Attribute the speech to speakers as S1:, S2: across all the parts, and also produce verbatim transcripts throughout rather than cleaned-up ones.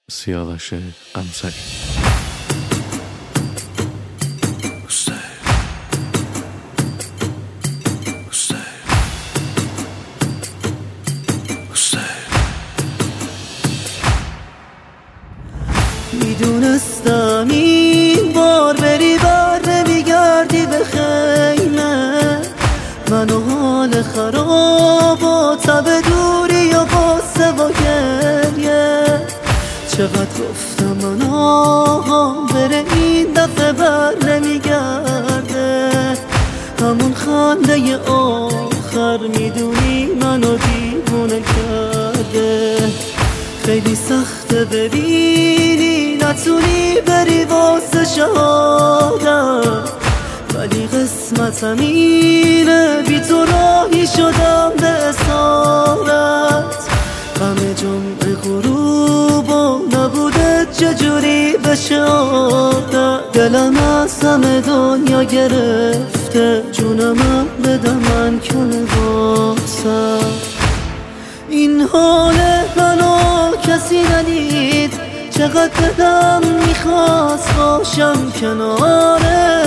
S1: سیاوش قمصری.
S2: میدونستم این بار بری بر نمیگردی به خیمه، من و حال خراب و تب دوری و غصه و گریه. چقدر گفتم من آهام بره این دفعه بر نمیگرده، همون خنده آخر میدونی منو دیوونه کرده. خیلی سخته ببینی نتونی بری واسه شهادت، ولی قسمتم اینه بی تو راهی شدم به اسارت. غم جمعه غروب و نبوده چجوری بشه عادت، دلم از همه دنیا گرفته، جونم بده من کنه واسه. این حال منو کسی ندید، چقدر دلم میخواست باشم کنارت،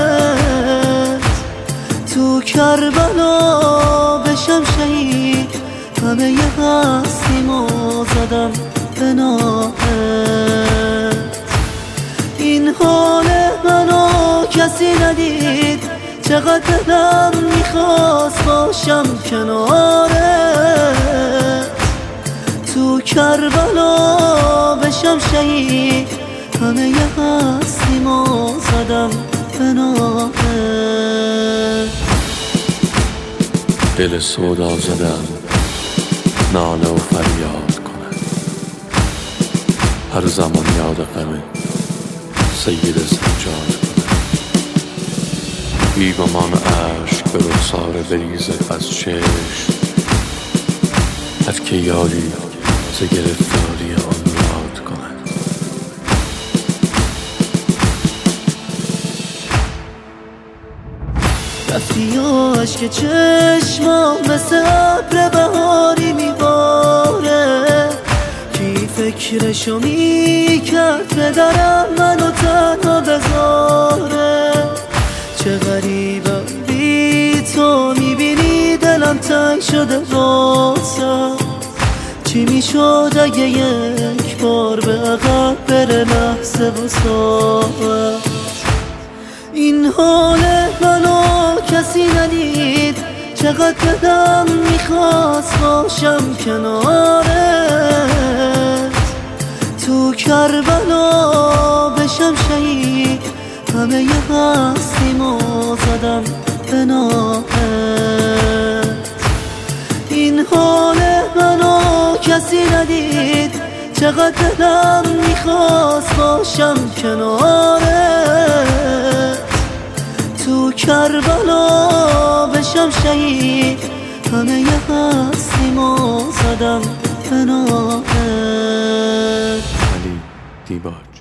S2: تو کربلا بشم شهید، همه ی هستیمو زدم به نامت. این حال منو کسی ندید، چقدر دلم میخواست باشم کنارت، تو کربلا بشم شهید، همه ی هستیمو زدم به نامت.
S1: دل سودا زدم ناله و فریاد کنم، هر زمان یاد غم سید سجاد کنم. بی گمان اشک به رخسار بریزه از چشم، هر که یاری ز گرفتاری آن یاد کنم.
S2: رفتی و عشق چشمام مثل ابر بهاری میباره، کی فکرشو میکرد پدرم منو تنها بذاره. چه غریبم بی تو میبینی دلم تنگ شده واسه، چی میشد اگه یک بار به عقب بره لحظه و ساعت. این حال منو کسی ندید، چقدر دلم میخواست باشم کنارت، تو کربلا بشم شهید، همه ی هستیمو زدم به نامت. این حال منو کسی ندید، چقدر دلم میخواست باشم کنارت، تو کربلا بشم شهید، همه ی هستیمو زدم به نامت.
S1: علی دیباج.